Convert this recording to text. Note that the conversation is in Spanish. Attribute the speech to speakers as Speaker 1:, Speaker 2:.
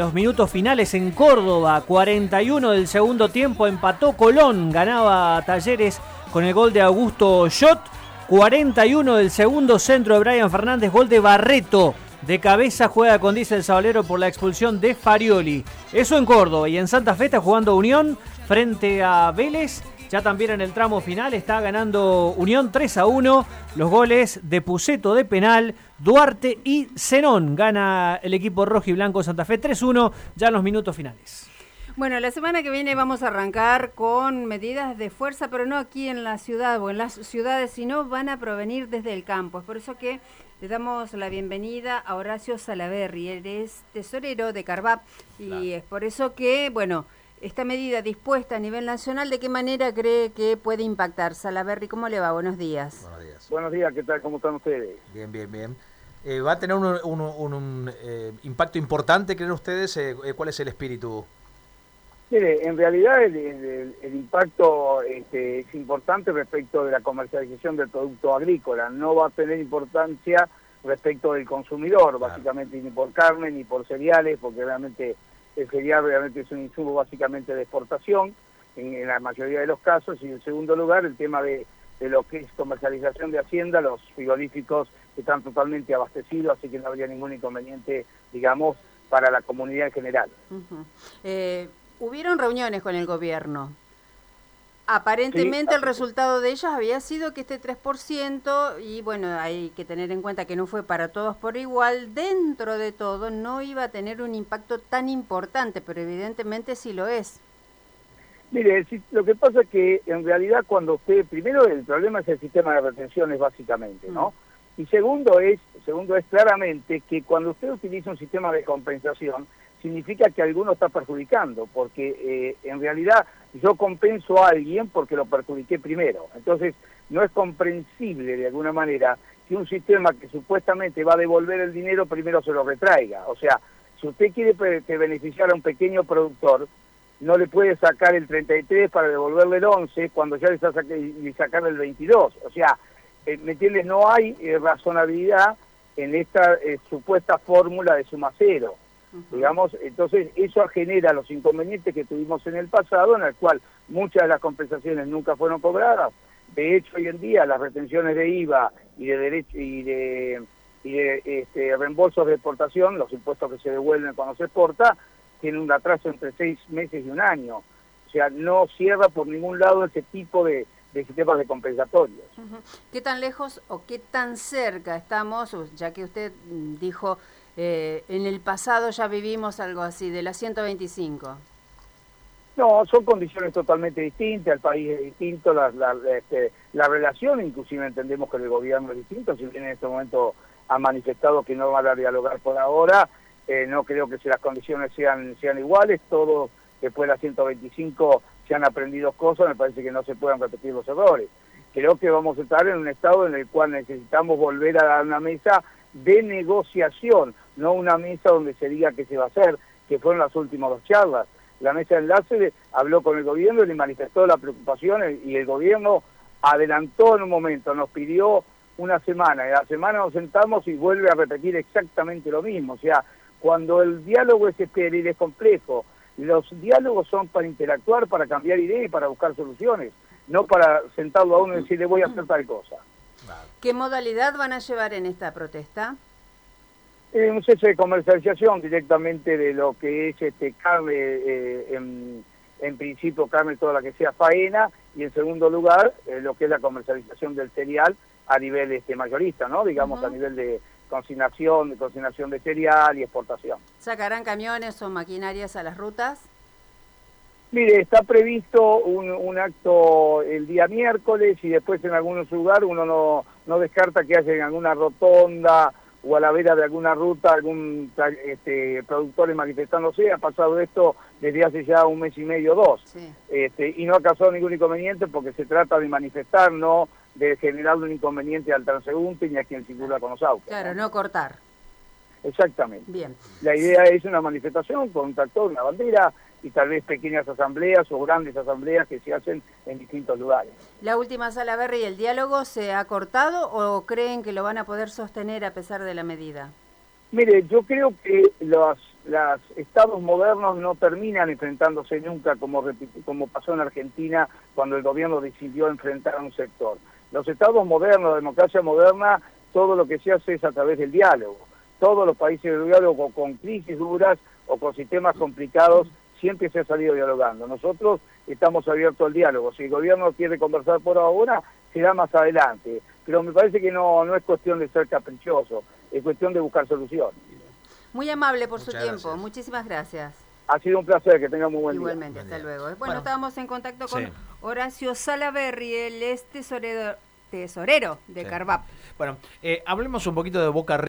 Speaker 1: los minutos finales en Córdoba. 41 del segundo tiempo, empató Colón, ganaba Talleres con el gol de Augusto Schott. 41 del segundo, centro de Brian Fernández, gol de Barreto. De cabeza juega con Dice el Sabalero por la expulsión de Farioli. Eso en Córdoba. Y en Santa Fe está jugando Unión frente a Vélez. Ya también en el tramo final está ganando Unión 3-1. Los goles de Puceto de penal, Duarte y Zenón. Gana el equipo rojo y blanco Santa Fe 3-1 ya en los minutos finales.
Speaker 2: Bueno, la semana que viene vamos a arrancar con medidas de fuerza, pero no aquí en la ciudad o en las ciudades, sino van a provenir desde el campo. Es por eso que le damos la bienvenida a Horacio Salaverry. Él es tesorero de Carvap y claro, es por eso que, bueno, esta medida dispuesta a nivel nacional, ¿de qué manera cree que puede impactar? Salaverry, ¿cómo le va? Buenos días.
Speaker 3: Buenos días.
Speaker 4: Buenos días, ¿qué tal? ¿Cómo están ustedes?
Speaker 3: Bien, bien, bien. ¿Va a tener un impacto importante, creen ustedes? ¿Cuál es el espíritu?
Speaker 4: Mire, en realidad el impacto es importante respecto de la comercialización del producto agrícola. No va a tener importancia respecto del consumidor, claro, básicamente ni por carne ni por cereales, porque realmente el cereal realmente es un insumo básicamente de exportación en la mayoría de los casos. Y en segundo lugar, el tema de lo que es comercialización de Hacienda, los frigoríficos están totalmente abastecidos, así que no habría ningún inconveniente, digamos, para la comunidad en general.
Speaker 2: Hubieron reuniones con el gobierno. Aparentemente sí, el resultado de ellas había sido que este 3%, y bueno, hay que tener en cuenta que no fue para todos por igual, dentro de todo no iba a tener un impacto tan importante, pero evidentemente sí lo es.
Speaker 4: Mire, lo que pasa es que en realidad cuando usted, primero el problema es el sistema de retenciones básicamente, ¿no? Y segundo es claramente que cuando usted utiliza un sistema de compensación, significa que alguno está perjudicando, porque en realidad yo compenso a alguien porque lo perjudiqué primero. Entonces, no es comprensible de alguna manera que un sistema que supuestamente va a devolver el dinero primero se lo retraiga. O sea, si usted quiere beneficiar a un pequeño productor, no le puede sacar el 33 para devolverle el 11 cuando ya le está sacarle el 22. O sea, ¿me entiendes? No hay razonabilidad en esta supuesta fórmula de suma cero. Digamos, entonces eso genera los inconvenientes que tuvimos en el pasado, en el cual muchas de las compensaciones nunca fueron cobradas. De hecho, hoy en día las retenciones de IVA y de reembolsos de exportación, los impuestos que se devuelven cuando se exporta, tienen un atraso entre 6 meses y un año. O sea, no cierra por ningún lado ese tipo de sistemas de compensatorios.
Speaker 2: ¿Qué tan lejos o qué tan cerca estamos, ya que usted dijo en el pasado ya vivimos algo así, de la 125?
Speaker 4: No, son condiciones totalmente distintas, el país es distinto, la relación, inclusive entendemos que el gobierno es distinto, si bien en este momento ha manifestado que no van a dialogar por ahora, no creo que si las condiciones sean iguales, todos después de la 125 se han aprendido cosas, me parece que no se puedan repetir los errores. Creo que vamos a estar en un estado en el cual necesitamos volver a dar una mesa de negociación, no una mesa donde se diga qué se va a hacer, que fueron las últimas 2 charlas. La mesa de enlace habló con el gobierno y le manifestó la preocupación y el gobierno adelantó en un momento, nos pidió una semana, y a la semana nos sentamos y vuelve a repetir exactamente lo mismo. O sea, cuando el diálogo es estéril, es complejo. Los diálogos son para interactuar, para cambiar ideas y para buscar soluciones, no para sentarlo a uno y decirle voy a hacer tal cosa.
Speaker 2: ¿Qué modalidad van a llevar en esta protesta?
Speaker 4: Un cese de comercialización directamente de lo que es carne, en principio carne toda la que sea faena, y en segundo lugar lo que es la comercialización del cereal a nivel mayorista, ¿no? Digamos a nivel de consignación de cereal y exportación.
Speaker 2: ¿Sacarán camiones o maquinarias a las rutas?
Speaker 4: Mire, está previsto un acto el día miércoles y después en algunos lugares uno no descarta que haya en alguna rotonda o a la vera de alguna ruta algún productores manifestándose. Ha pasado esto desde hace ya 1 mes y medio, 2. Sí. Y no ha causado ningún inconveniente porque se trata de manifestar, no de generar un inconveniente al transeúnte ni a quien circula con los autos.
Speaker 2: Claro, no cortar.
Speaker 4: Exactamente.
Speaker 2: Bien.
Speaker 4: La idea es una manifestación con un tractor, una bandera y tal vez pequeñas asambleas o grandes asambleas que se hacen en distintos lugares.
Speaker 2: La última, Salaverry, ¿el diálogo se ha cortado o creen que lo van a poder sostener a pesar de la medida?
Speaker 4: Mire, yo creo que los estados modernos no terminan enfrentándose nunca como pasó en Argentina cuando el gobierno decidió enfrentar a un sector. Los estados modernos, la democracia moderna, todo lo que se hace es a través del diálogo. Todos los países del diálogo, con crisis duras o con sistemas complicados, siempre se ha salido dialogando. Nosotros estamos abiertos al diálogo. Si el gobierno quiere conversar por ahora, será más adelante. Pero me parece que no es cuestión de ser caprichoso, es cuestión de buscar soluciones.
Speaker 2: Muy amable por su tiempo.
Speaker 3: Gracias.
Speaker 2: Muchísimas gracias.
Speaker 4: Ha sido un placer, que tenga muy buen día.
Speaker 2: Igualmente, hasta luego. Bueno, estábamos en contacto con
Speaker 3: Sí.
Speaker 2: Horacio Salaverry, él es tesorero de Carvap.
Speaker 3: Bueno, hablemos un poquito de Boca